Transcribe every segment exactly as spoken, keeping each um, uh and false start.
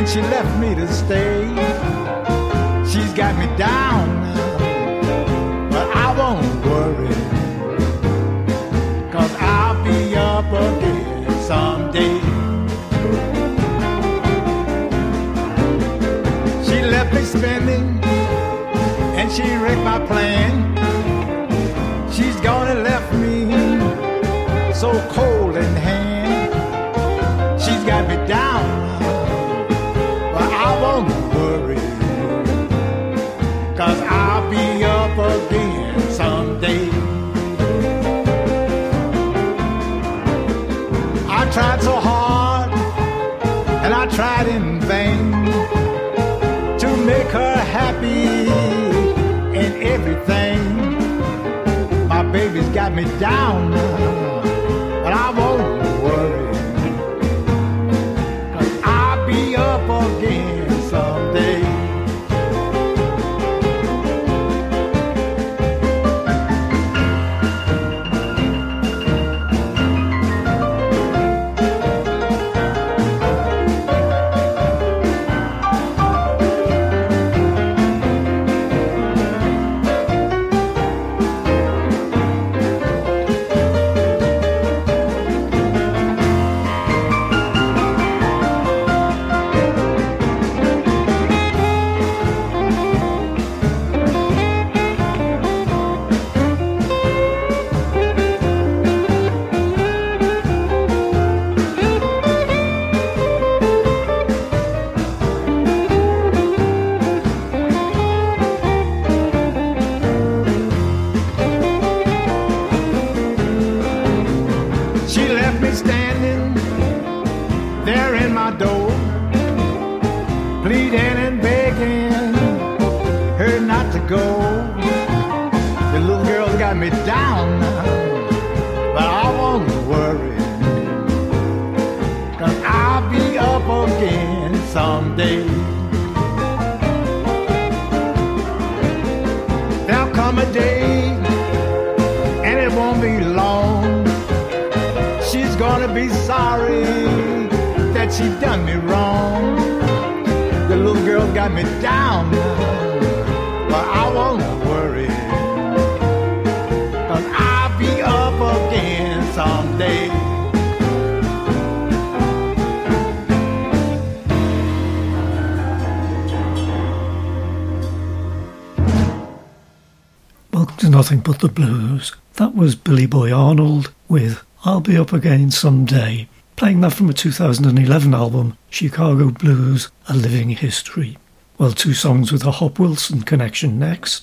she left me to stay. She's got me down now, but I won't worry, 'cause I'll be up again someday. She left me spending, and she wrecked my plan. She's gone and left me so cold in hand. She's got me down now, but I won't worry, 'cause I'll be up again someday. I tried so hard, and I tried in vain to make her happy in everything. My baby's got me down now, but I won't worry, 'cause I'll be up again someday. Nothing But the Blues. That was Billy Boy Arnold with I'll Be Up Again Someday, playing that from a two thousand eleven album, Chicago Blues, A Living History. Well, two songs with a Hop Wilson connection next.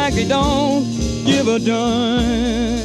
like he don't give a darn.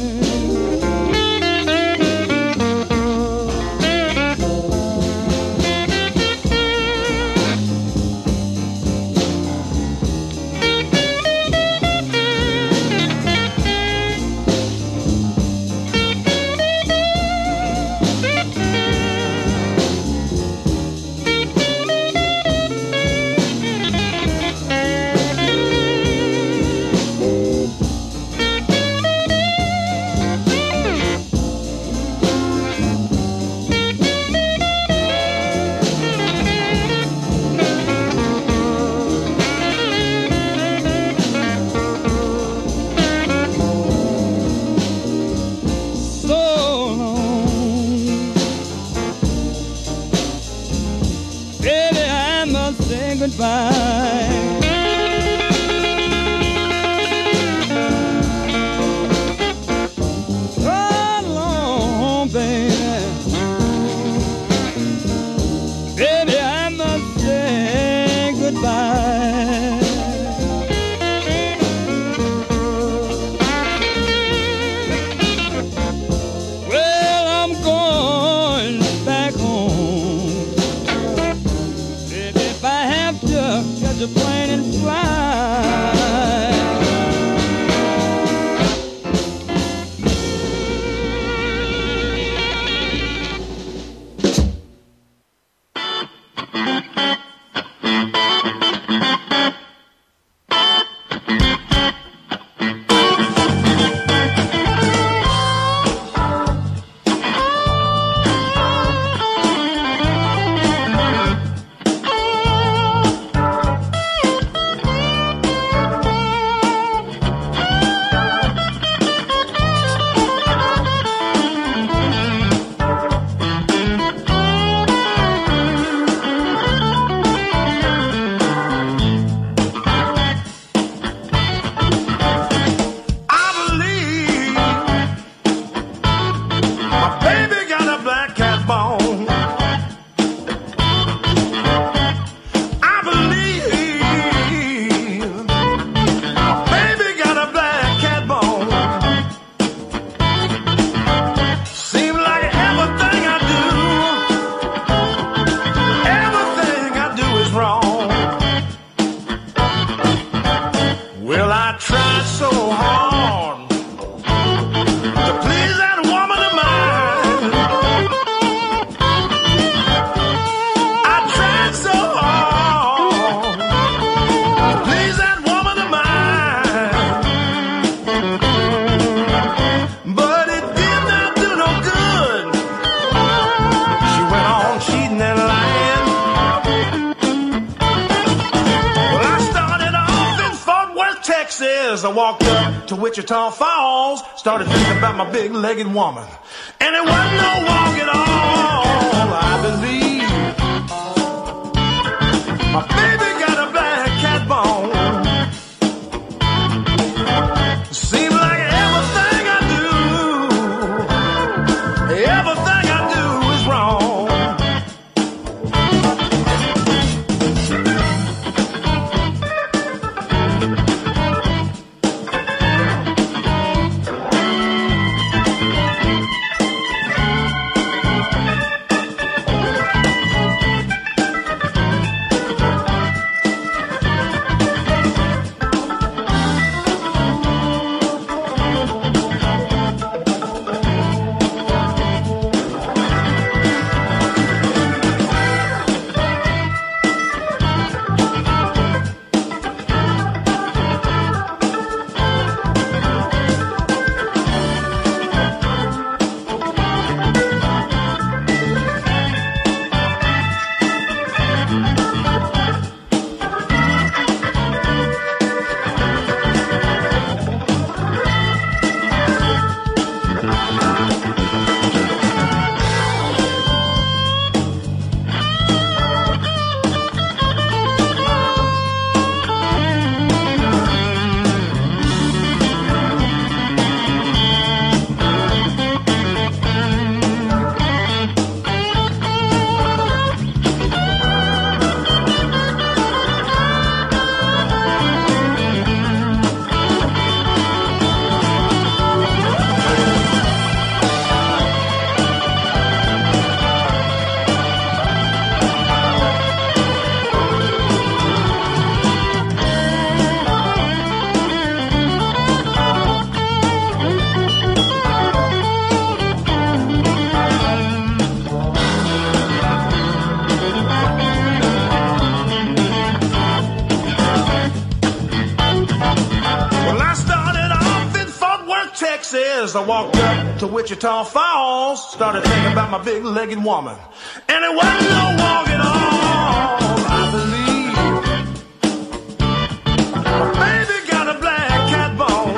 I walked up to Wichita Falls, started thinking about my big-legged woman, and it wasn't no walk at all. I believe my baby got a black cat bone. Seems like everything I do, everything I do is wrong. as I walked up to Wichita Falls, started thinking about my big-legged woman. And it wasn't no walk at all, I believe. My baby got a black cat bone.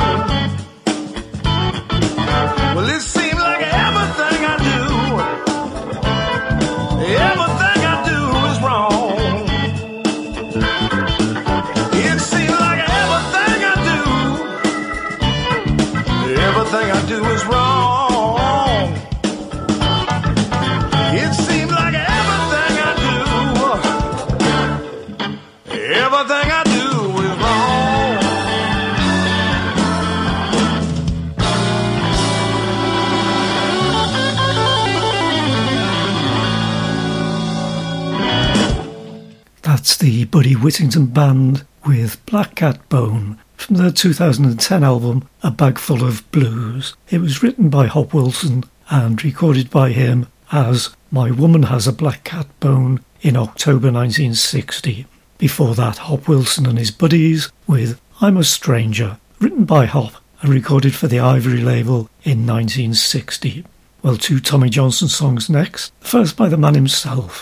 Well, it seemed like everything I do, everything I do is wrong. It seemed like everything I do, everything I do is wrong. It seems like everything I do, everything I do is wrong. That's the Buddy Whittington Band with Black Cat Bone from their two thousand ten album A Bag Full of Blues. It was written by Hop Wilson and recorded by him as My Woman Has a Black Cat Bone in October nineteen sixty. Before that, Hop Wilson and his buddies with I'm a Stranger, written by Hop and recorded for the Ivory label in nineteen sixty. Well, two Tommy Johnson songs next, the first by the man himself.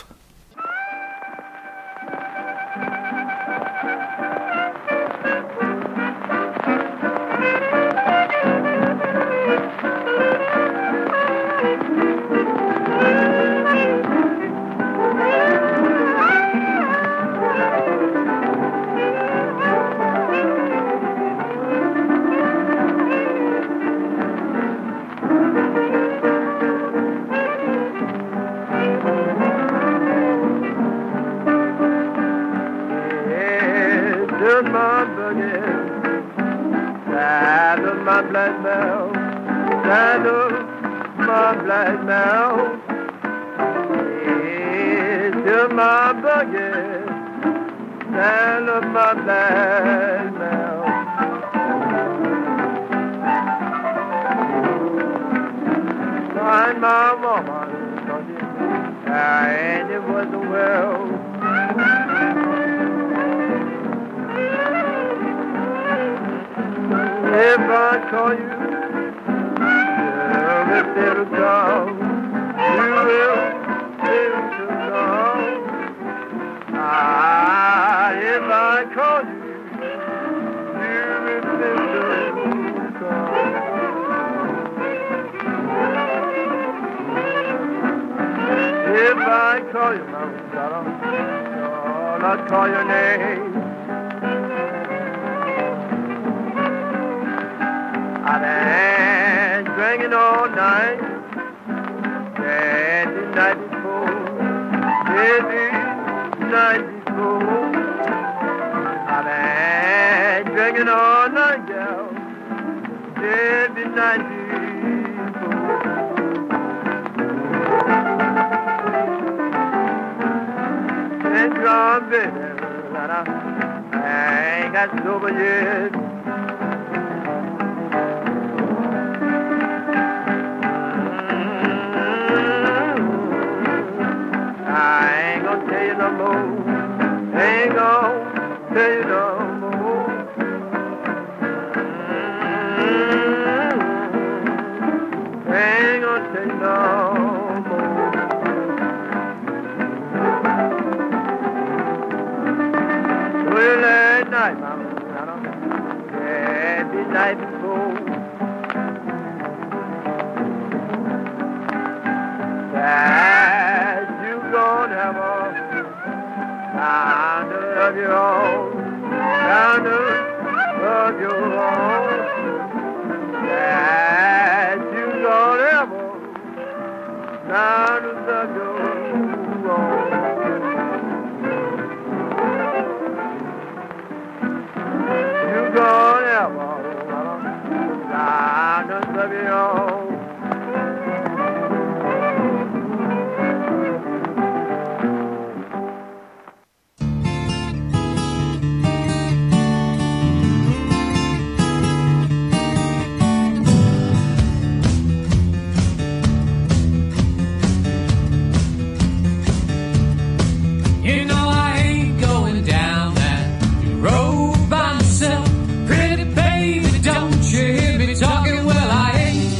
Talking, well, I ain't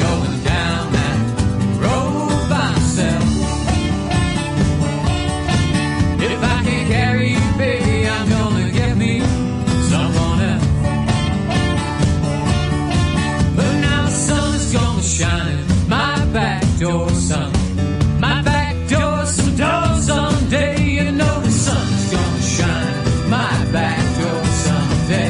back door, son. My back door, some door someday. You know the sun's gonna shine. My back door someday.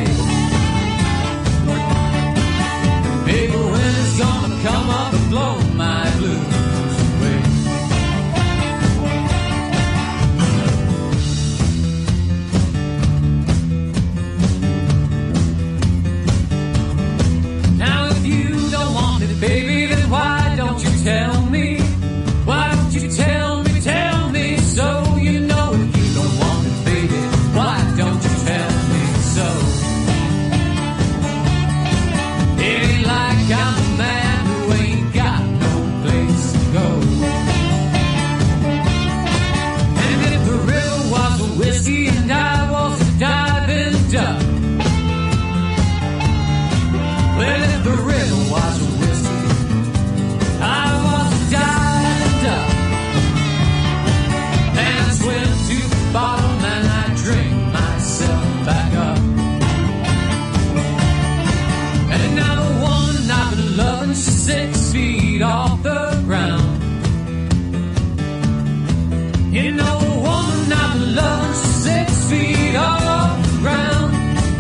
Baby, when it's gonna come up and blow my blues away. Now if you don't want it, baby, then why don't you tell me? Why don't you tell me, tell me so? You know if you don't want it, baby, why don't you tell me so? It ain't like I'm a man who ain't got no place to go. And if the river was a whiskey and I was a diving duck, well, if the river was a whiskey, I was a diving duck. And I swim to the bottom and I drink myself back up. And now the woman I've been loving, she's six feet off the ground. You know the woman I've been loving, she's six feet off the ground.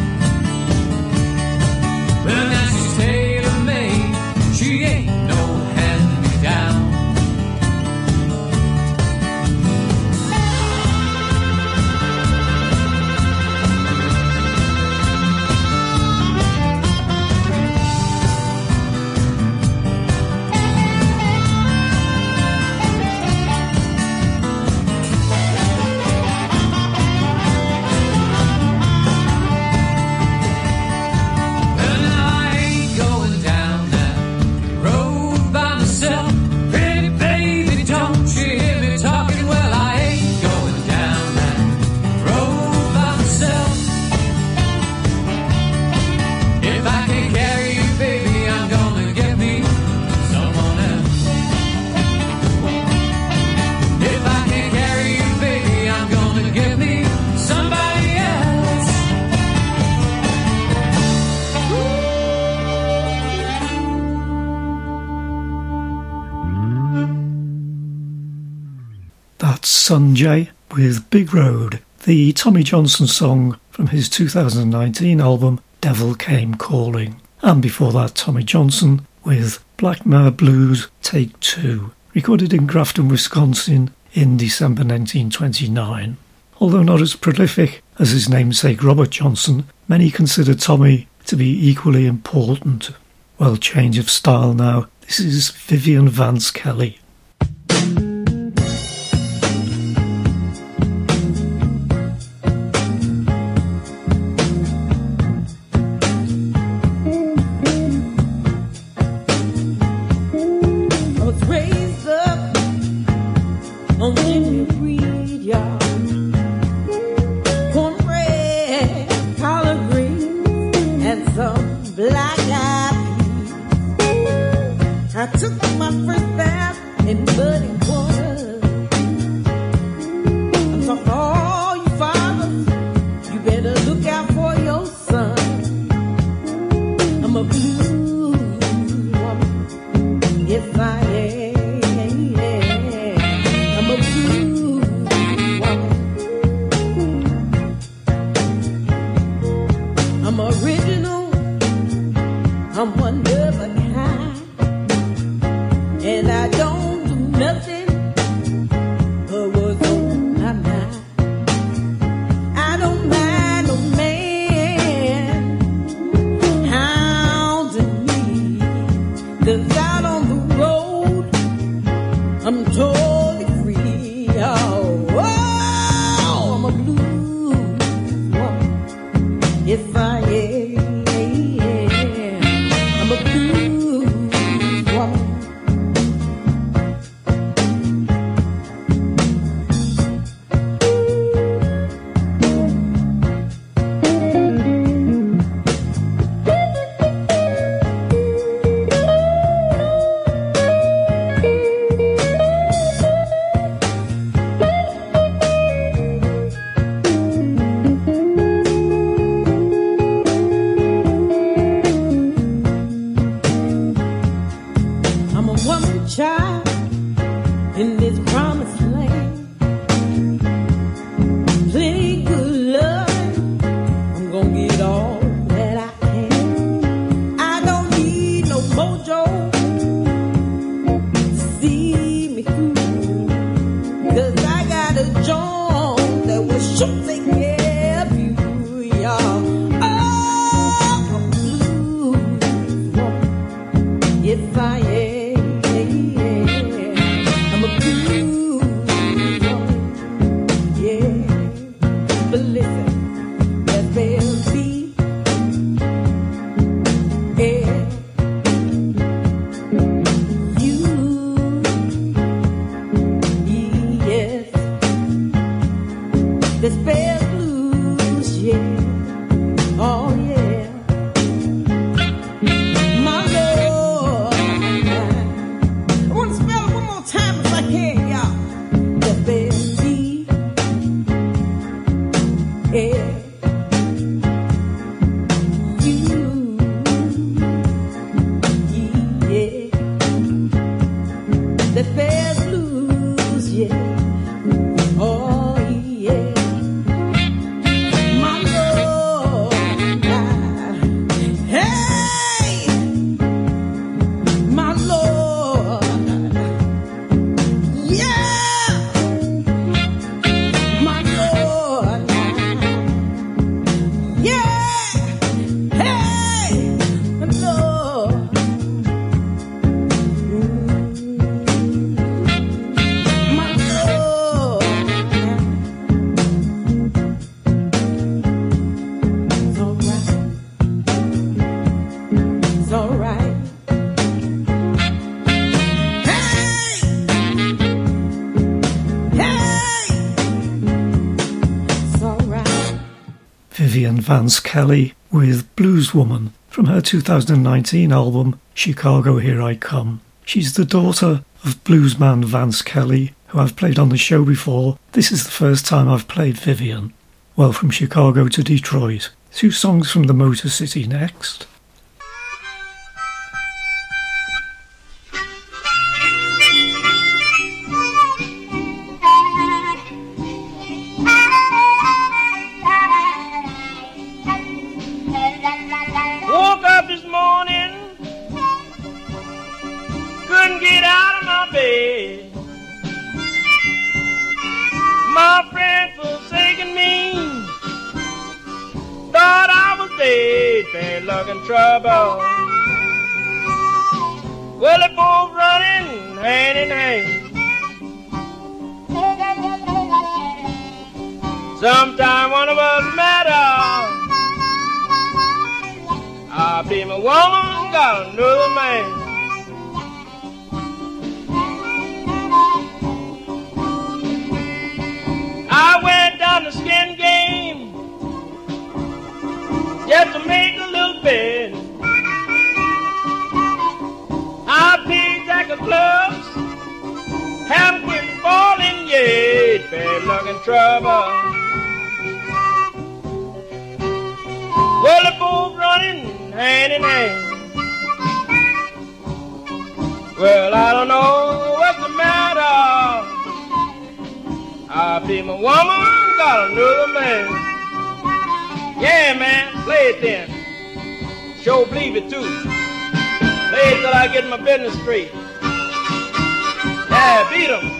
Well, now she's tailor-made, she ain't no hand-me-down. Well, now I ain't going down that road by myself. Pretty baby, don't you hear me talking? Well, I ain't going down that road by myself. If I can't carry you, baby, I'm gonna get me someone else. If I can't carry you, baby, I'm gonna get me somebody else. That's Sunjay with Big Road, the Tommy Johnson song from his two thousand nineteen album Devil Came Calling. And before that, Tommy Johnson with Black Mare Blues Take Two, recorded in Grafton, Wisconsin in December nineteen twenty-nine. Although not as prolific as his namesake Robert Johnson, many consider Tommy to be equally important. Well, change of style now. This is Vivian Vance Kelly. I was raised up on Jimmy Reed, y'all. Cornbread, collard greens, and some black-eyed peas. I took my first bath in muddy water. I'm talking to all you fathers, you better look out for your son. I'm a blues woman, yes I am. I'm a blues woman. I'm original, I'm one of a kind, and I don't do nothing but what's on my mind. I don't mind no man hounding me, 'cause out on the road I'm totally free. Oh, oh, I'm a blues woman. Yes, I am. I'm a blues Vance Kelly with Blues Woman from her two thousand nineteen album Chicago Here I Come. She's the daughter of bluesman Vance Kelly, who I've played on the show before. This is the first time I've played Vivian. Well, from Chicago to Detroit. Two songs from the Motor City next. Woke up this morning, couldn't get out of my bed. My friend forsaken me, thought I was dead, bad luck and trouble. Well, they both running hand in hand. Sometime one of us matter. I be my woman, got another man. I went down the skin game just to make a little bed. I picked like a gloves, haven't quit falling yet, bad luck and trouble. Well, they're both running hand in hand. Well, I don't know what's the matter. I be my woman, got another man. Yeah, man, play it then. Sure believe it too. Play it till I get my business straight. Yeah, beat 'em.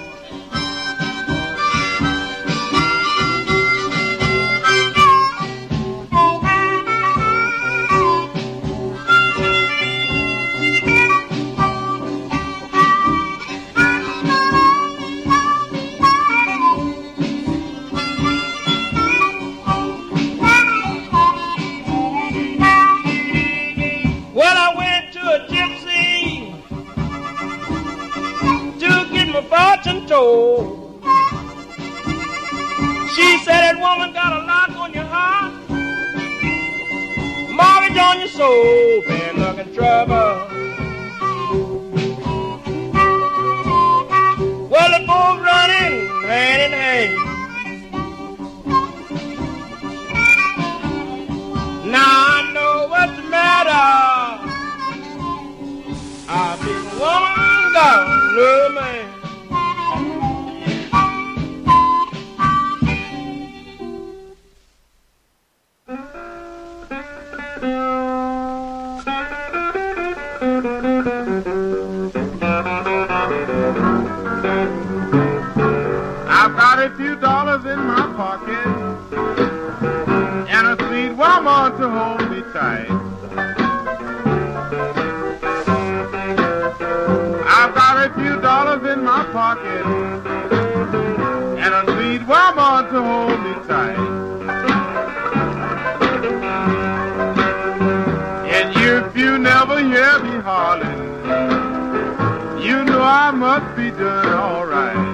Told. She said that woman got a lock on your heart, mortgage on your soul, bad luck and trouble. Well, they're both running hand in hand. Now I know what's the matter. I've been a woman, got another man. A few dollars in my pocket and a sweet woman to hold me tight. I've got a few dollars in my pocket and a sweet woman to hold me tight. And if you never hear me hollering, you know I must be doing all right.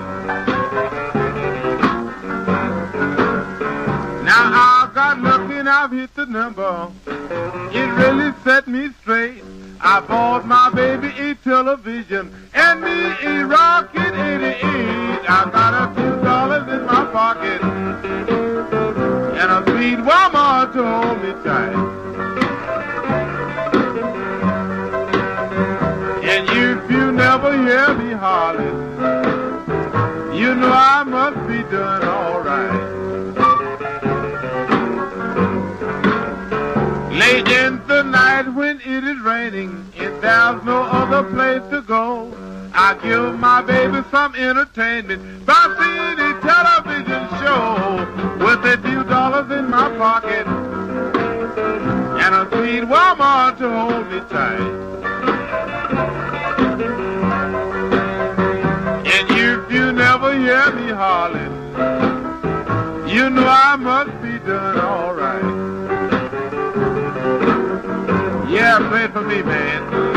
Now I've got lucky and I've hit the number. It really set me straight. I bought my baby a television and me a Rocket eighty-eight. I got a few dollars in my pocket and a sweet woman to hold me tight. And if you never hear me hollering, you know I must be doing all right. Late in the night when it is raining and there's no other place to go, I give my baby some entertainment by seeing a television show with a few dollars in my pocket and a sweet woman to hold me tight. And if you never hear me hollering, you know I must be doing all right. Yeah, play it for me, man.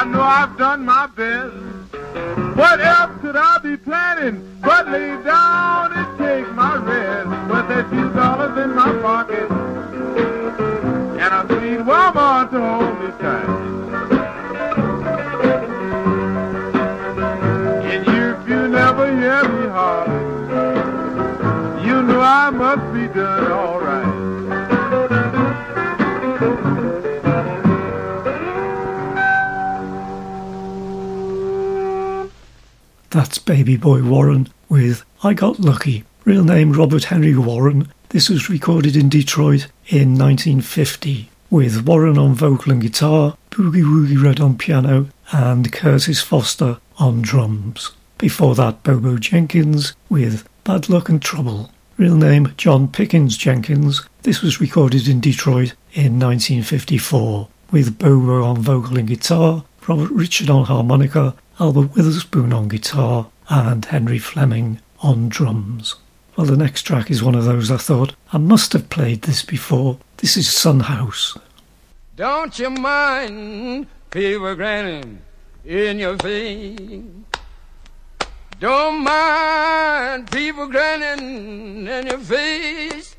I know I've done my best. What else could I be planning but lay down and take my rest with a few dollars in my pocket and a sweet woman to hold me tight. And you, if you never hear me holler, you know I must be done all right. That's Baby Boy Warren with I Got Lucky. Real name Robert Henry Warren. This was recorded in Detroit in nineteen fifty with Warren on vocal and guitar, Boogie Woogie Red on piano and Curtis Foster on drums. Before that, Bobo Jenkins with Bad Luck and Trouble. Real name John Pickens Jenkins. This was recorded in Detroit in nineteen fifty-four with Bobo on vocal and guitar, Robert Richard on harmonica, Albert Witherspoon on guitar and Henry Fleming on drums. Well, the next track is one of those I thought I must have played this before. This is Son House. Don't you mind people grinning in your face? Don't mind people grinning in your face.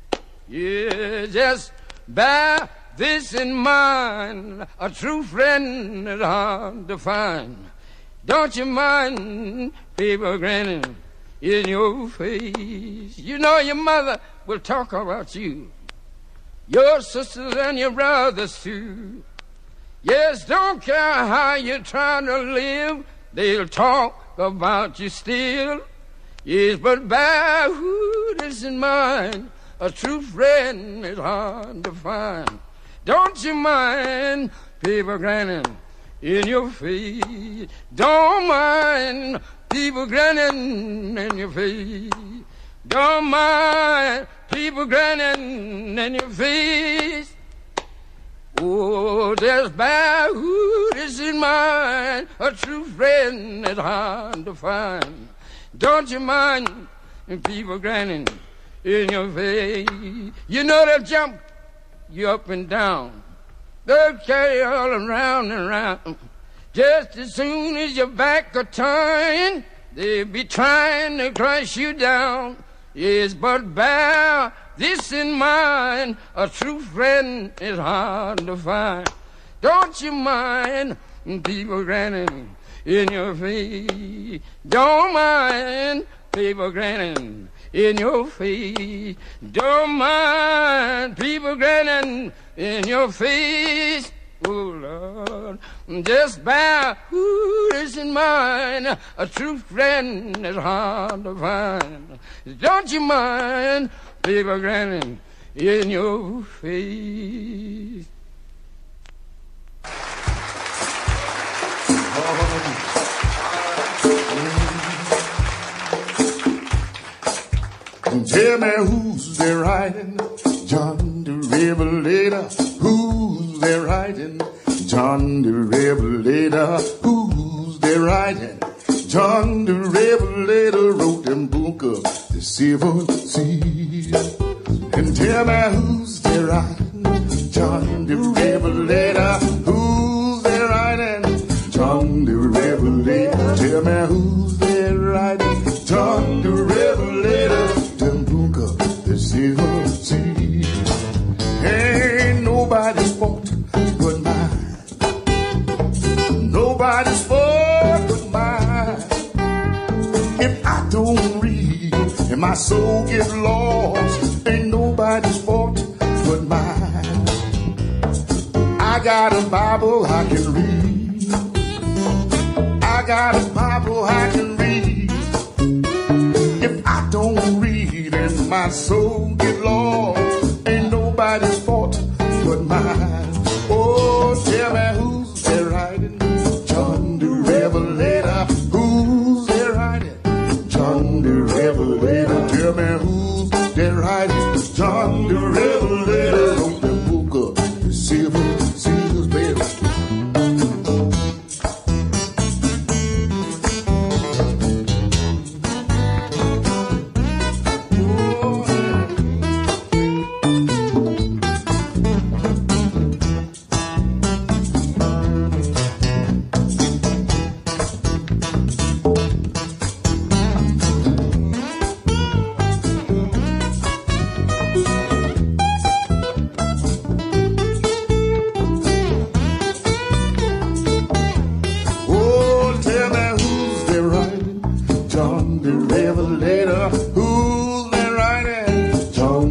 Yeah, just bear this in mind. A true friend is hard to find. Don't you mind people grinning in your face? You know your mother will talk about you, your sisters and your brothers too. Yes, don't care how you're trying to live, they'll talk about you still. Yes, but bear who this in mind, a true friend is hard to find. Don't you mind people grinning in your face? Don't mind people grinning in your face. Don't mind people grinning in your face. Oh, just bear who this in mind, a true friend is hard to find. Don't you mind people grinning in your face? You know they'll jump you up and down, they'll carry you all around and around. Just as soon as your back are turned, they'll be trying to crush you down. Yes, but bear this in mind, a true friend is hard to find. Don't you mind people grinning in your face? Don't mind people grinning in your face. Don't mind people grinning in your face. Oh Lord, just bear who is in mind, a true friend is hard to find. Don't you mind people grinning in your face? Tell me who's there riding, John the Revelator. Who's there riding, John the Revelator? Who's there riding, John the Revelator? Wrote them book of the seven seas. And tell me who's there riding, John the Revelator. Who's there riding, John the Revelator? Tell me who's there riding, John the Revelator. Them book of the seven seas. Ain't nobody's fault but mine. Nobody's fault but mine. If I don't read and my soul gets lost, ain't nobody's fault but mine. I got a Bible I can read. I got a Bible I can read. If I don't read and my soul get lost, ain't nobody's fault but mine. Oh, tell me who's there riding, John the Revelator. Who's there riding, John the Revelator? Tell me who's there riding, John the Revelator. Wrote the book of the seven seals, baby.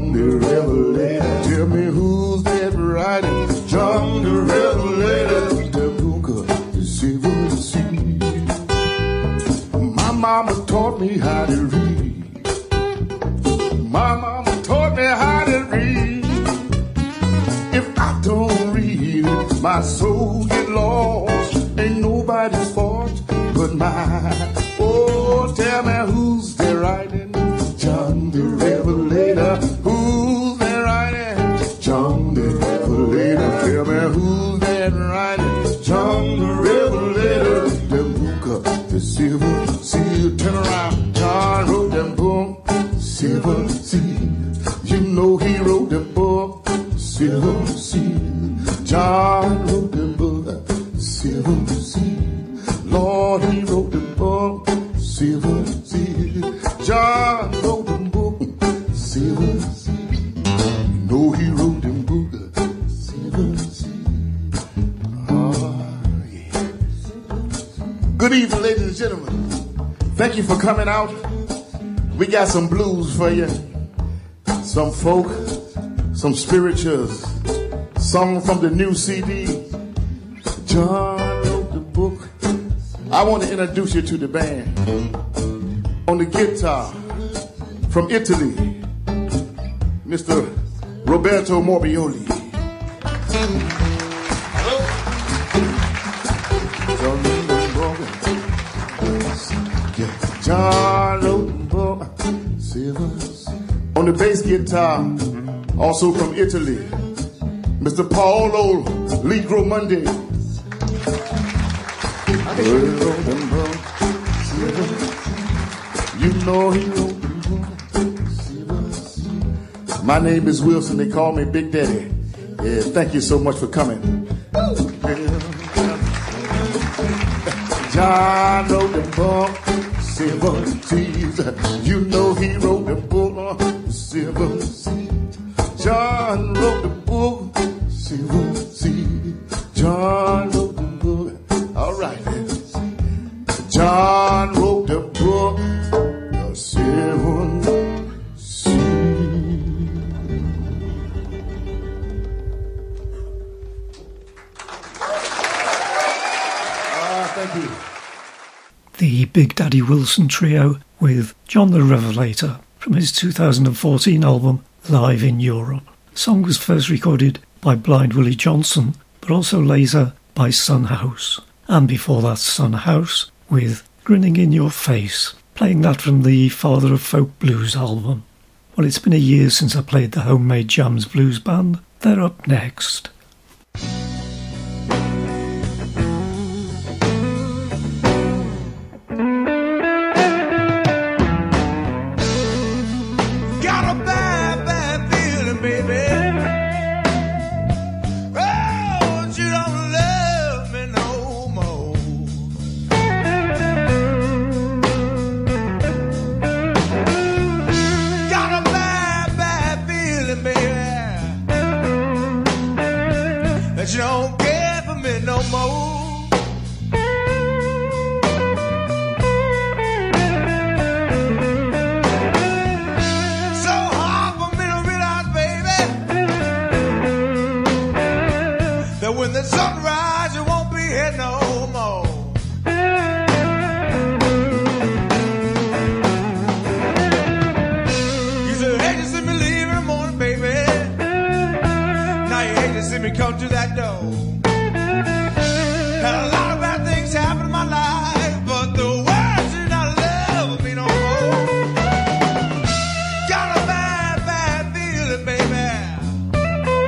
John the Revelator. Tell me who's that riding? John the Revelator. The book of the silver sea. My mama taught me how to read. My mama taught me how to read. If I don't read, my soul get lost. Ain't nobody's fault but mine. Oh, tell me who's there riding? John the Revelator. Who's there riding? John the Revelator. Tell me who's there riding? John the Revelator. The book of the silver seal. Turn around. John wrote them book, silver seal. You know he wrote the book, silver seal. John wrote the book, silver seal. Lord, he wrote the book, silver seal. John wrote the book, silver seal. You know he wrote the book, silver seal. Oh, yeah. Good evening, ladies and gentlemen. Thank you for coming out. We got some blues for you, some folk, some spirituals, song from the new C D. John wrote the book. I want to introduce you to the band. On the guitar, from Italy, Mister Roberto Morbioli. John wrote the book, silver. On the bass guitar, also from Italy, Mister Paolo Ligromundi. You know he wrote the book. My name is Wilson. They call me Big Daddy. Yeah, thank you so much for coming. John wrote the book, silver seas. You know he wrote the book, silver seas. John wrote the book, silver seas. John wrote the book. All right. John wrote the book, the silver sea. Ah, thank you. The Big Daddy Wilson Trio with John the Revelator from his two thousand fourteen album Live in Europe. The song was first recorded by Blind Willie Johnson, but also later by Son House. And before that, Son House with Grinning in Your Face, playing that from the Father of Folk Blues album. Well, it's been a year since I played the Homemade Jams Blues Band. They're up next. You don't care for me no more. So hard for me to realize, baby, that when the sun rises, you won't be here no more. You said, hate to see me leave in the morning, baby. Now you hate to see me come to that door. Had a lot of bad things happen in my life, but the words do not love me no more. Got a bad, bad feeling, baby,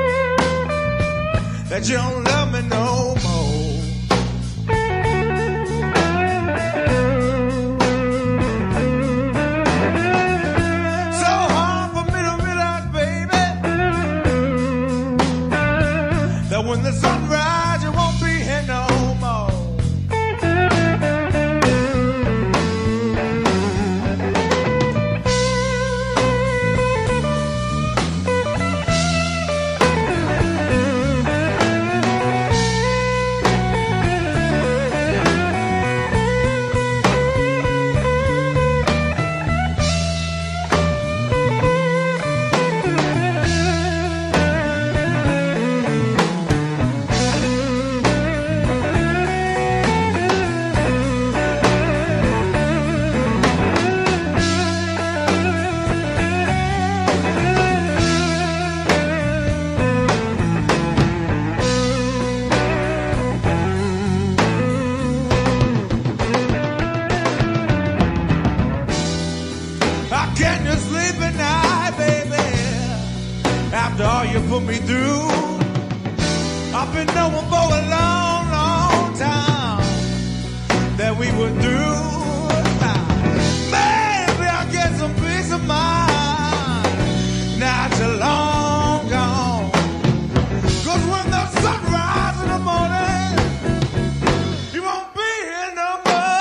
that you don't love me no more. So hard for me to realize, baby, that when the sun rises, you won't be here no more. after all you put me through. I've been knowing for a long, long time that we were through. Maybe I'll get some peace of mind. Now it's long gone. 'Cause when the sun rises in the morning, you won't be here no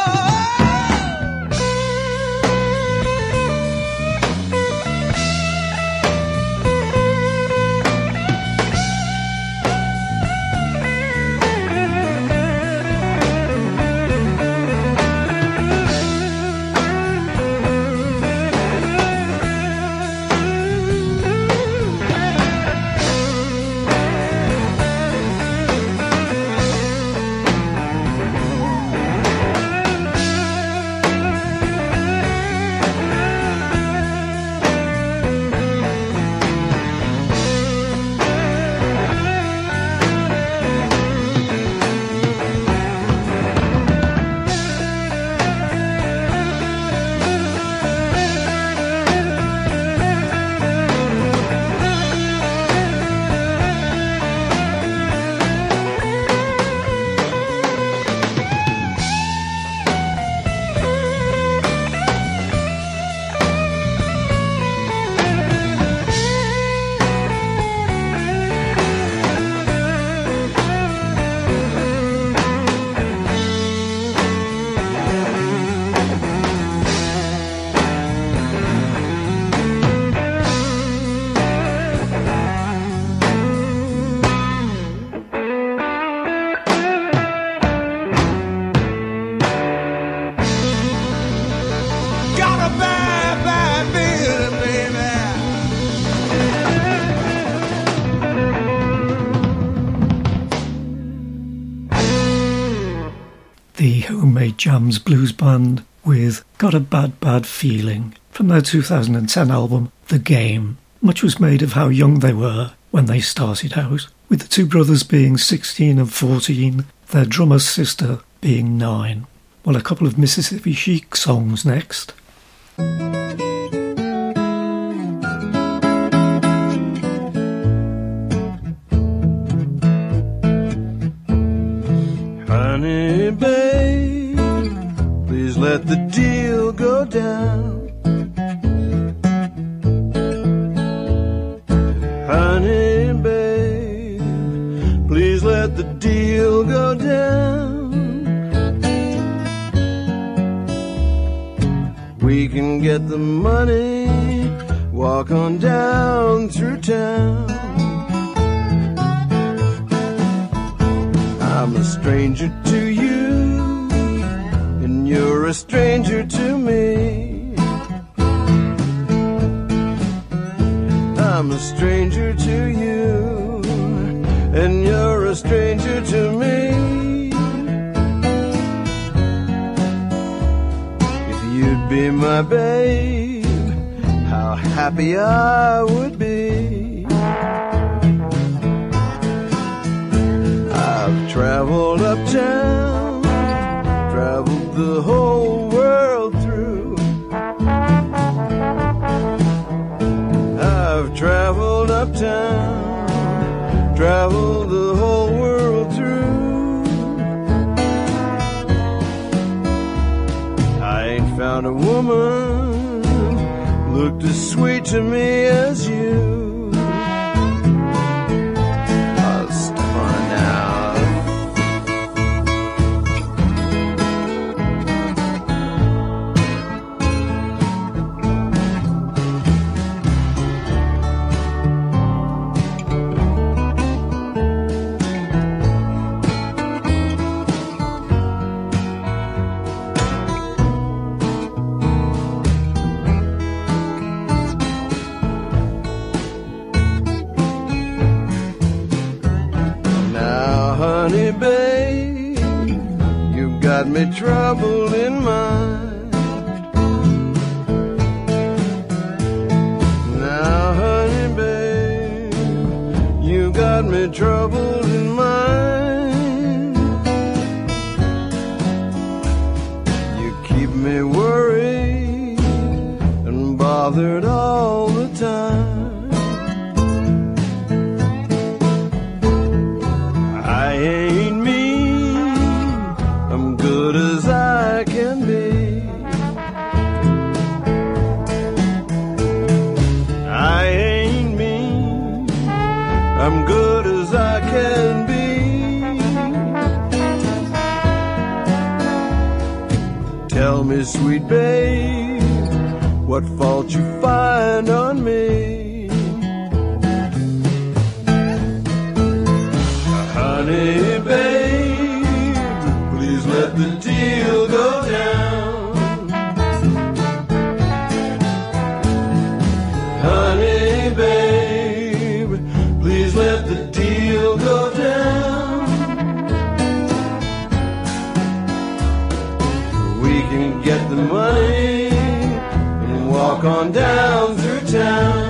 The Homemade Jams Blues Band with Got a Bad Bad Feeling from their two thousand ten album The Game. Much was made of how young they were when they started out, with the two brothers being sixteen and fourteen, their drummer's sister being nine. Well, a couple of Mississippi Chic songs next. Honey, babe, please let the deal go down. Honey, babe, please let the deal go down. We can get the money, walk on down through town. I'm a stranger to you, and you're a stranger to me. I'm a stranger to you, and you're a stranger to me. If you'd be my babe, how happy I would be. I've traveled uptown, traveled the whole world through. I've traveled uptown, traveled the whole world through. I ain't found a woman looked as sweet to me as you. Got me troubled in mind. Now, honey, babe, you got me troubled in mind. You keep me worried and bothered all the time. I'm good as I can be. Tell me, sweet babe, what fault you find on me. Honey, babe, please let the deal go down. Honey, babe, please let the deal go down. We can get the money and walk on down through town.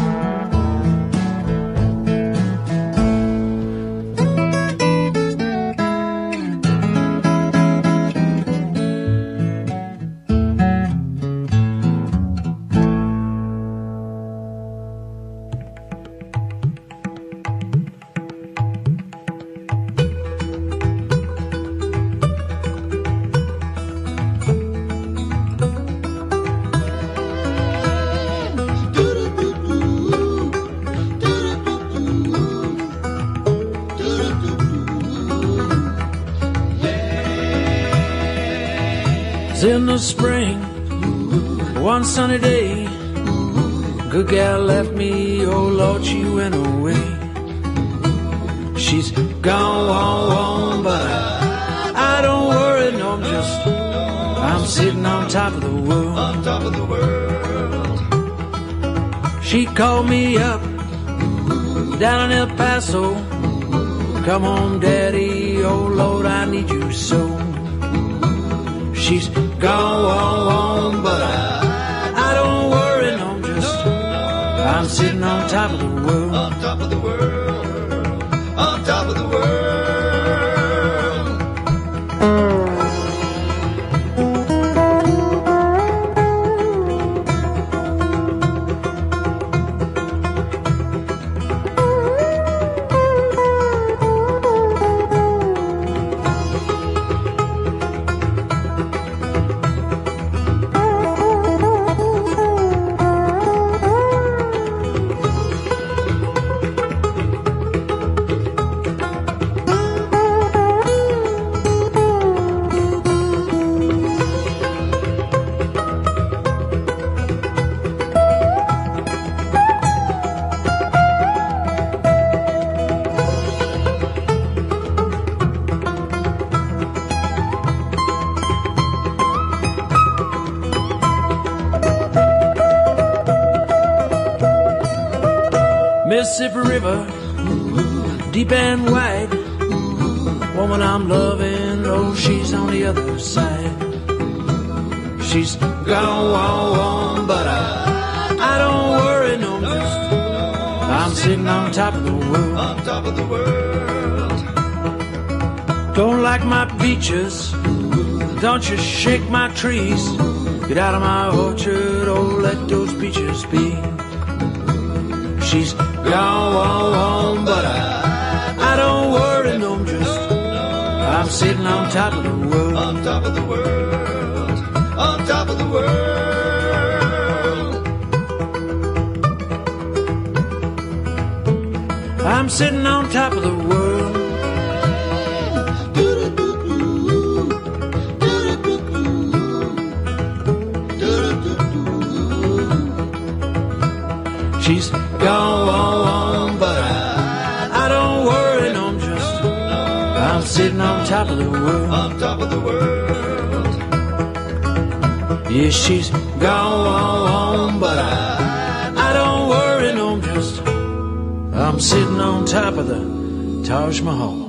In the spring, one sunny day, good gal left me, oh Lord, she went away. She's gone, but I, I don't worry, no, I'm just, I'm sitting on top of the world. On top of the world. She called me up, down in El Paso, come on, Daddy, oh Lord, I need you so. She's gone, but I, I don't worry, no, I'm just, I'm sitting on top of the world. On top of the world, on top of the world. Mississippi River, deep and wide. Woman I'm loving, oh, she's on the other side. She's gone, but I, I don't worry, no, I'm just, I'm sitting on top of the world. On top of the world. Don't like my beaches, don't you shake my trees. Get out of my orchard, oh, let those beaches be. She's gone, but I, I don't worry, no, I'm just, I'm sitting on top of the world. On top of the world, on top of the world. I'm sitting on top of the world. She's gone, but I, I don't worry, no, I'm just, I'm sitting on top of the world. On top of the world. Yeah, she's gone, but I, I don't worry, no, I'm just, I'm sitting on top of the Taj Mahal.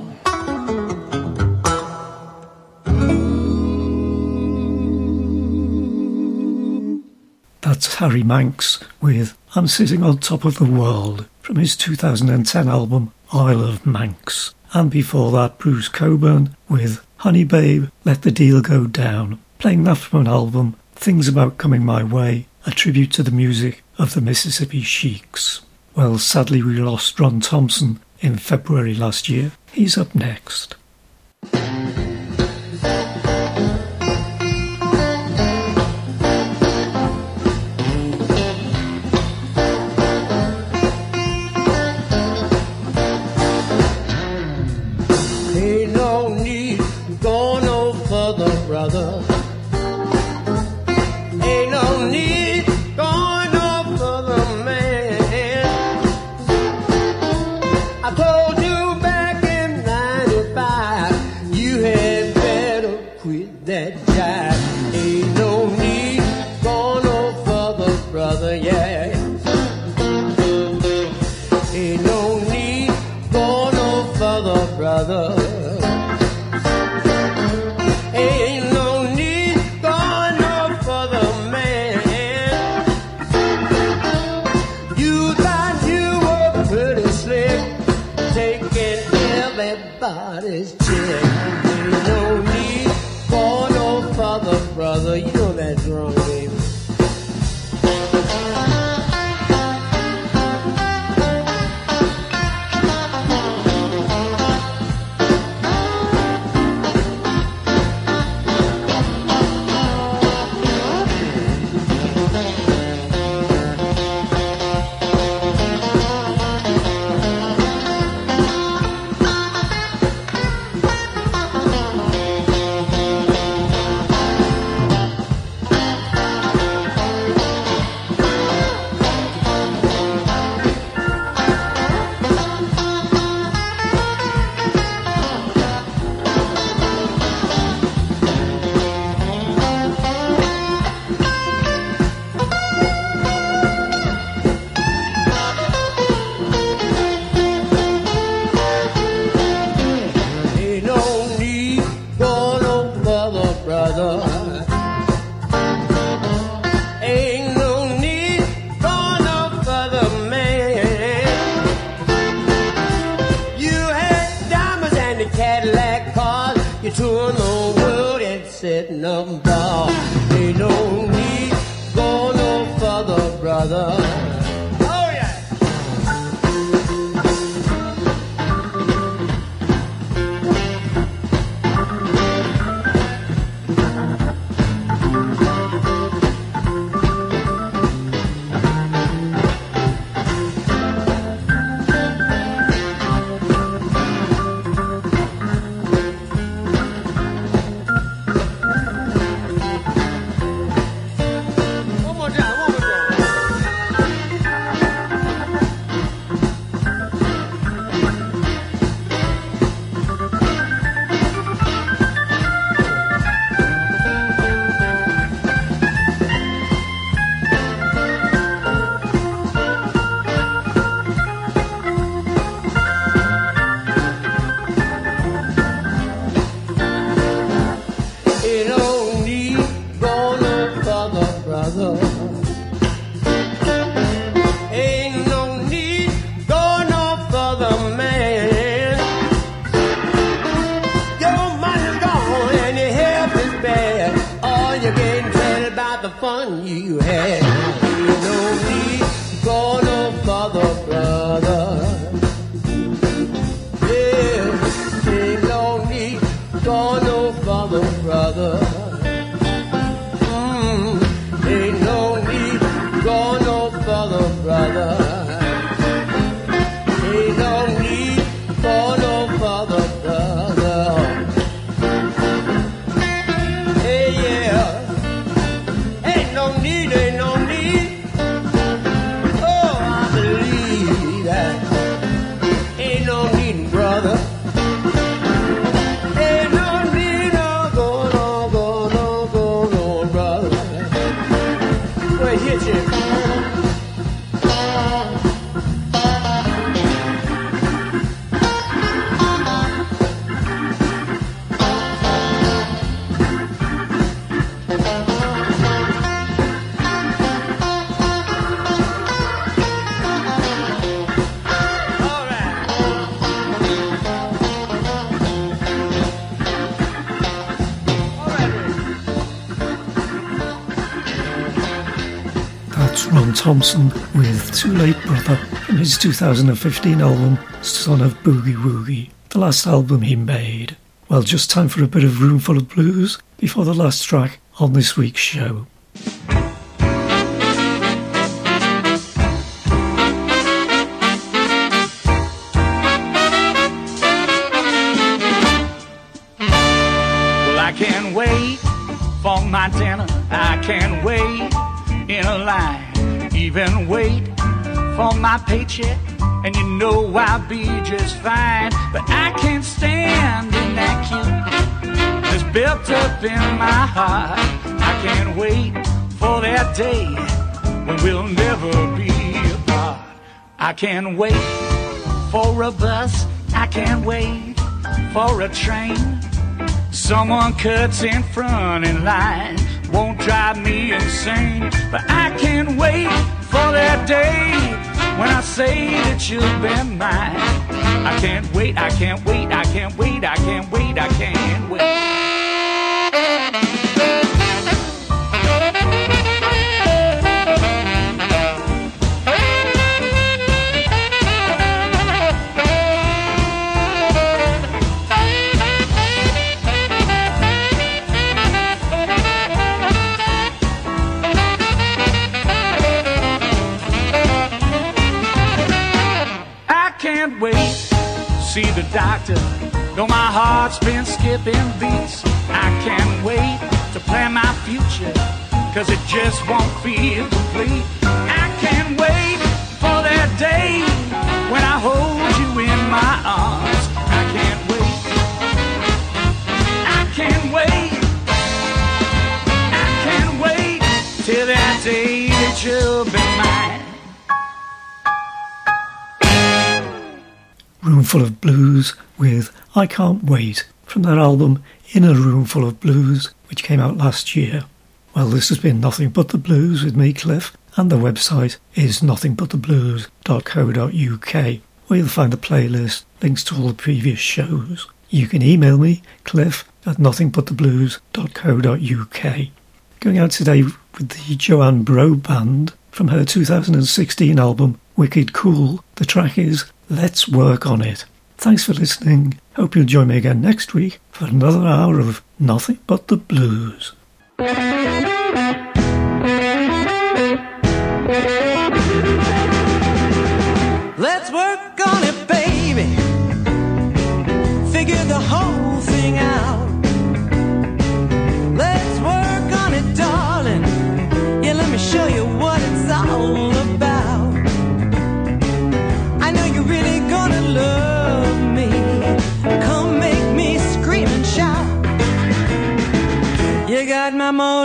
That's Harry Manx with I'm Sitting on Top of the World from his two thousand ten album I Love Manx. And before that, Bruce Cockburn with Honey Babe, Let the Deal Go Down, playing that from an album Things About Coming My Way, a tribute to the music of the Mississippi Sheiks. Well, sadly we lost Ron Thompson in February last year. He's up next. brother. Ain't no need going no further, man. You thought you were pretty slick, taking everybody's chick. Ain't no need for no further, brother. You know that's wrong, baby. Thompson with Too Late Brother from his two thousand fifteen album Son of Boogie Woogie, the last album he made. Well, just time for a bit of Roomful of Blues before the last track on this week's show. Well, I can't wait for my dinner. I can't wait in a line. Even wait for my paycheck, and you know I'll be just fine. But I can't stand in that queue that's built up in my heart. I can't wait for that day when we'll never be apart. I can't wait for a bus, I can't wait for a train. Someone cuts in front in line, won't drive me insane. But I can't wait for that day when I say that you'll be mine. I can't wait, I can't wait, I can't wait, I can't wait, I can't wait. Can't wait, see the doctor, though my heart's been skipping beats. I can't wait to plan my future, cause it just won't feel complete. I can't wait for that day when I hold you in my arms. I can't wait, I can't wait, I can't wait till that day that you'll be mine. Roomful of Blues with I Can't Wait from their album In a Roomful of Blues, which came out last year. Well, this has been Nothing But the Blues with me, Cliff, and the website is nothing but the blues dot co dot uk, where you'll find a playlist, links to all the previous shows. You can email me, cliff at nothing but the blues dot co dot uk. Going out today with the Joanne Bro Band from her two thousand sixteen album Wicked Cool. The track is Let's Work on It. Thanks for listening. Hope you'll join me again next week for another hour of Nothing But the Blues. Let's work on it, baby. Figure the whole thing out. Let's work on it, darling. Yeah, let me show you what it's all about. I know you're really gonna love me. Come make me scream and shout. You got my motor